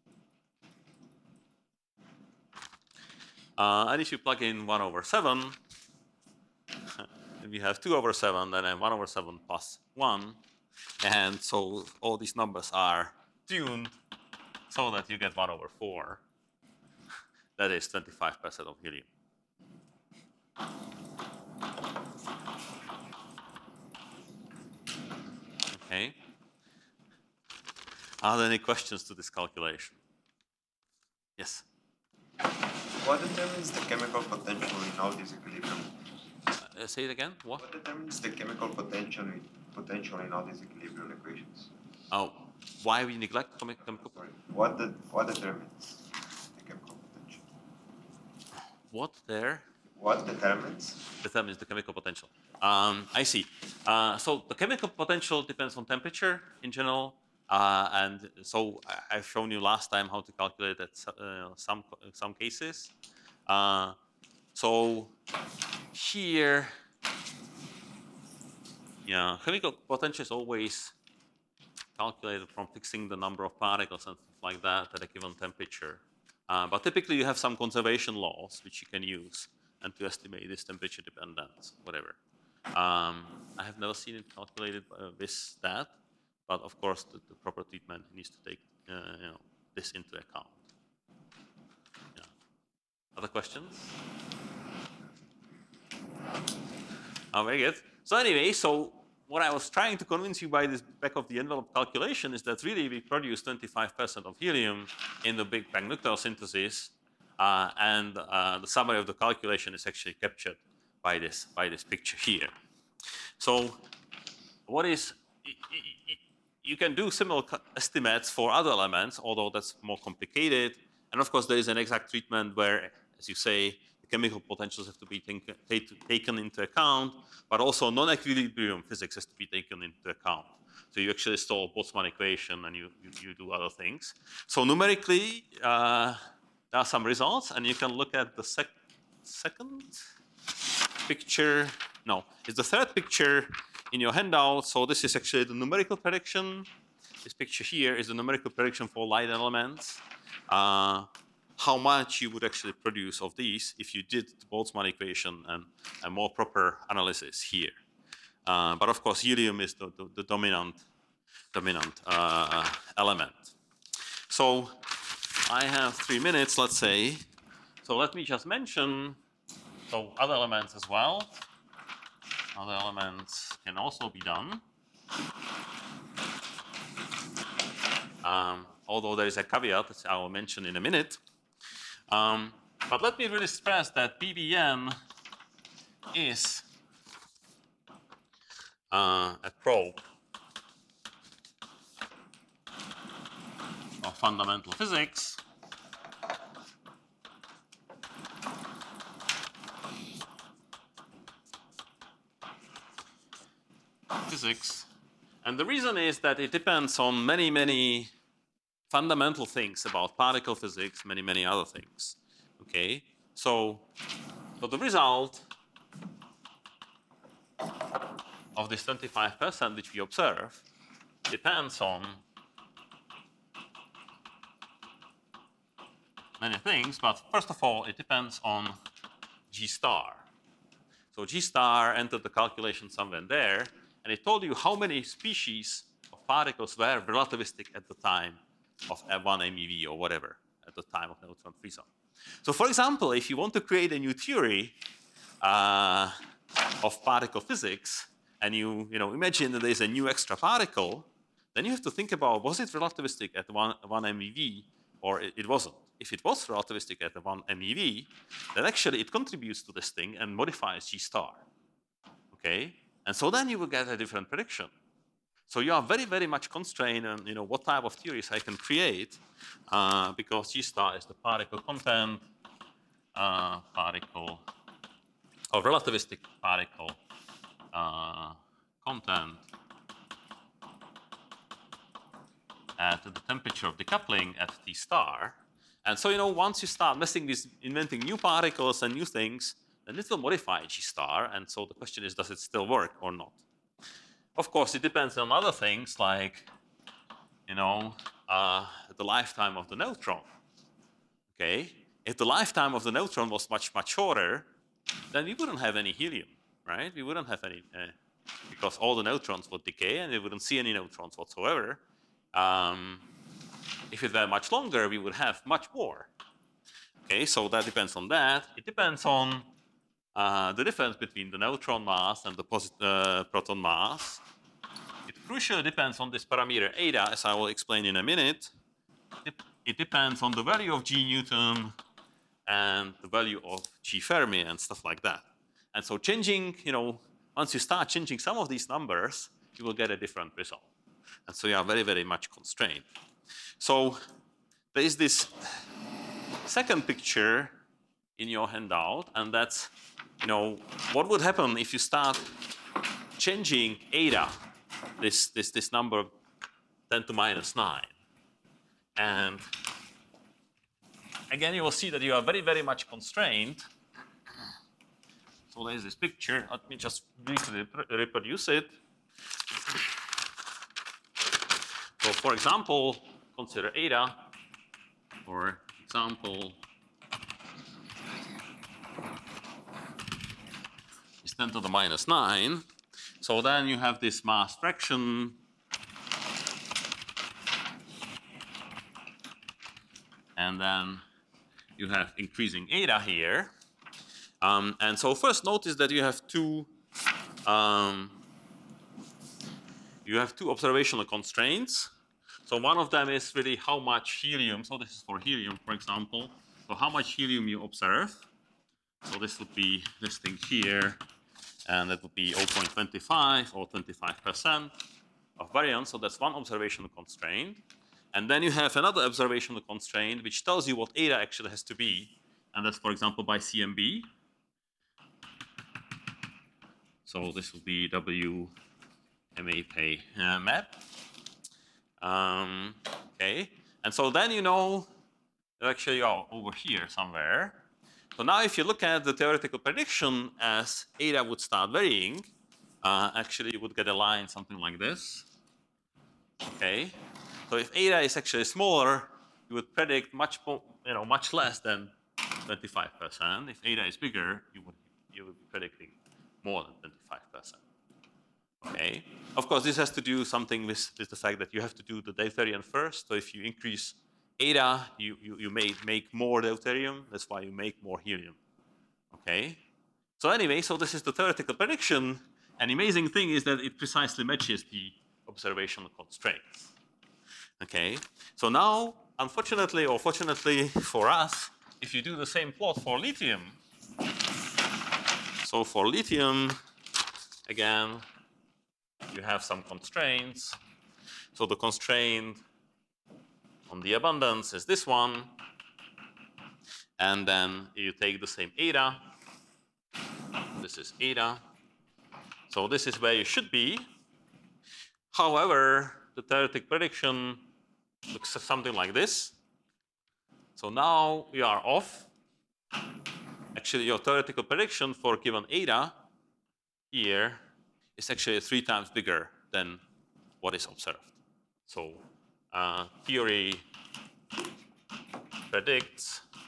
And if you plug in 1 over 7, we have 2 over 7, then 1 over 7 plus 1. And so all these numbers are tuned so that you get 1 over 4. That is 25% of helium. Okay. Are there any questions to this calculation? Yes? What determines the chemical potential in all these equilibrium? Say it again. What determines the chemical potential in all these equilibrium equations? Oh, why we neglect chemical? Sorry. What determines the chemical potential? What there? What determines The chemical potential. I see. So the chemical potential depends on temperature in general. And so I've shown you last time how to calculate that some cases. So here, yeah, chemical potential is always calculated from fixing the number of particles and stuff like that at a given temperature. But typically you have some conservation laws which you can use and to estimate this temperature dependence, whatever. I have never seen it calculated with that, but of course the proper treatment needs to take this into account. Yeah. Other questions? Oh, very good. So anyway, so what I was trying to convince you by this back of the envelope calculation is that really we produce 25% of helium in the Big Bang nucleosynthesis, and the summary of the calculation is actually captured by this picture here. So what is, you can do similar estimates for other elements, although that's more complicated. And of course there is an exact treatment where, as you say, the chemical potentials have to be taken into account, but also non-equilibrium physics has to be taken into account. So you actually solve Boltzmann equation and you do other things. So numerically, there are some results, and you can look at the second picture. No, it's the third picture in your handout. So this is actually the numerical prediction. This picture here is the numerical prediction for light elements. How much you would actually produce of these if you did the Boltzmann equation and a more proper analysis here. But of course, helium is the dominant element. So I have 3 minutes, let's say. So let me just mention other elements as well. Other elements can also be done. Although there is a caveat that I will mention in a minute. But let me really stress that PBN is a probe of fundamental physics. And the reason is that it depends on many fundamental things about particle physics, many other things. Okay, so the result of this 25% which we observe depends on many things, but first of all, it depends on G star. So G star entered the calculation somewhere there, and it told you how many species of particles were relativistic at the time of 1 MeV or whatever, at the time of neutron freeze up. So for example, if you want to create a new theory of particle physics, and you imagine that there's a new extra particle, then you have to think about, was it relativistic at 1 MeV or it wasn't? If it was relativistic at 1 MeV, then actually it contributes to this thing and modifies G star. Okay? And so then you will get a different prediction. So you are very, very much constrained on what type of theories I can create because G star is the particle content, particle, or relativistic particle content at the temperature of decoupling at T star. And so, once you start messing with inventing new particles and new things, then it will modify G star. And so the question is, does it still work or not? Of course, it depends on other things like, the lifetime of the neutron. Okay? If the lifetime of the neutron was much, much shorter, then we wouldn't have any helium, right? We wouldn't have any, because all the neutrons would decay and we wouldn't see any neutrons whatsoever. If it were much longer, we would have much more. Okay, so that depends on that. It depends on the difference between the neutron mass and the proton mass. It crucially depends on this parameter eta, as I will explain in a minute. It depends on the value of G Newton and the value of G Fermi and stuff like that. And so changing, once you start changing some of these numbers, you will get a different result. And so you are very, very much constrained. So there is this second picture in your handout, and that's, what would happen if you start changing eta, this number 10 to minus 9. And again, you will see that you are very, very much constrained. So there's this picture. Let me just briefly reproduce it. So for example, consider eta. For example, is 10 to the minus 9. So then you have this mass fraction. And then you have increasing eta here. And so first notice that you have two observational constraints. So one of them is really how much helium, so this is for helium, for example. So how much helium you observe. So this would be this thing here, and that would be 0.25 or 25% of variance. So that's one observational constraint. And then you have another observational constraint which tells you what eta actually has to be. And that's, for example, by CMB. So this would be WMA map. Okay. And so then actually are over here somewhere. So now if you look at the theoretical prediction as eta would start varying, actually you would get a line something like this. Okay. So if eta is actually smaller, you would predict much more, much less than 25%. If eta is bigger, you would be predicting more than 25%. Okay. Of course, this has to do something with the fact that you have to do the deuterium first. So if you increase eta, you may make more deuterium. That's why you make more helium. Okay. So anyway, so this is the theoretical prediction. And the amazing thing is that it precisely matches the observational constraints. Okay. So now, unfortunately or fortunately for us, if you do the same plot for lithium, so for lithium, again, you have some constraints. So the constraint on the abundance is this one. And then you take the same eta. This is eta. So this is where you should be. However, the theoretical prediction looks something like this. So now we are off. Actually, your theoretical prediction for given eta here is actually 3 times bigger than what is observed. So theory predicts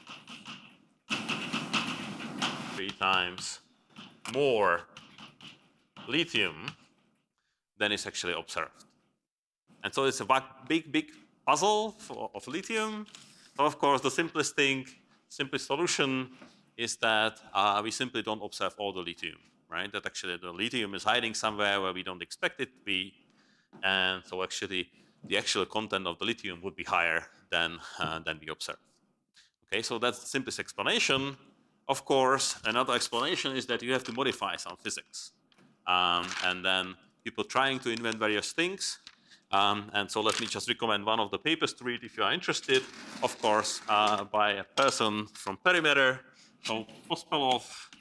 3 times more lithium than is actually observed. And so it's a big puzzle of lithium. So of course, the simplest solution is that we simply don't observe all the lithium, right? That actually the lithium is hiding somewhere where we don't expect it to be. And so actually, the actual content of the lithium would be higher than we observe. Okay, so that's the simplest explanation. Of course, another explanation is that you have to modify some physics. And then people trying to invent various things. And so let me just recommend one of the papers to read if you are interested. Of course, by a person from Perimeter called Pospelov.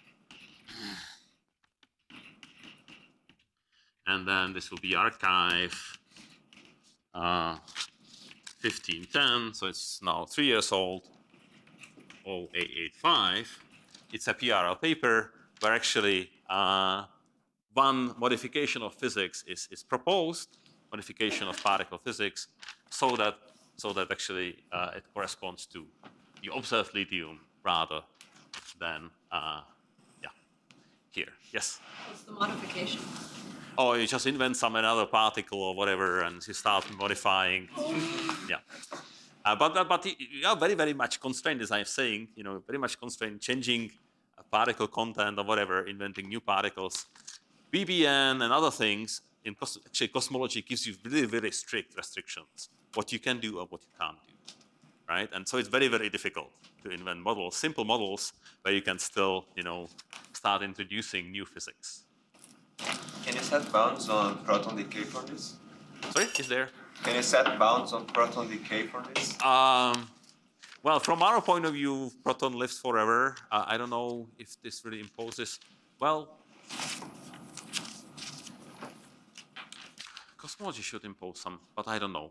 And then this will be archive 1510, so it's now 3 years old, 0885. It's a PRL paper where actually one modification of physics is proposed, modification of particle physics, so that actually it corresponds to the observed lithium rather than here. Yes? What's the modification? Oh, you just invent another particle or whatever, and you start modifying. Yeah, but you are very much constrained, as I'm saying. Very much constrained, changing a particle content or whatever, inventing new particles. BBN and other things actually cosmology gives you very strict restrictions. What you can do or what you can't do, right? And so it's very difficult to invent models, simple models, where you can still start introducing new physics. Can you set bounds on proton decay for this? Sorry, is there? Can you set bounds on proton decay for this? Well, from our point of view, proton lives forever. I don't know if this really imposes. Well, cosmology should impose some, but I don't know.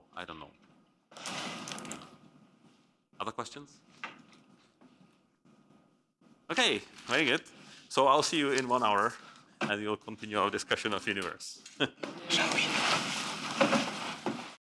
Other questions? Okay, very good. So I'll see you in 1 hour, and we'll continue our discussion of universe. Shall we?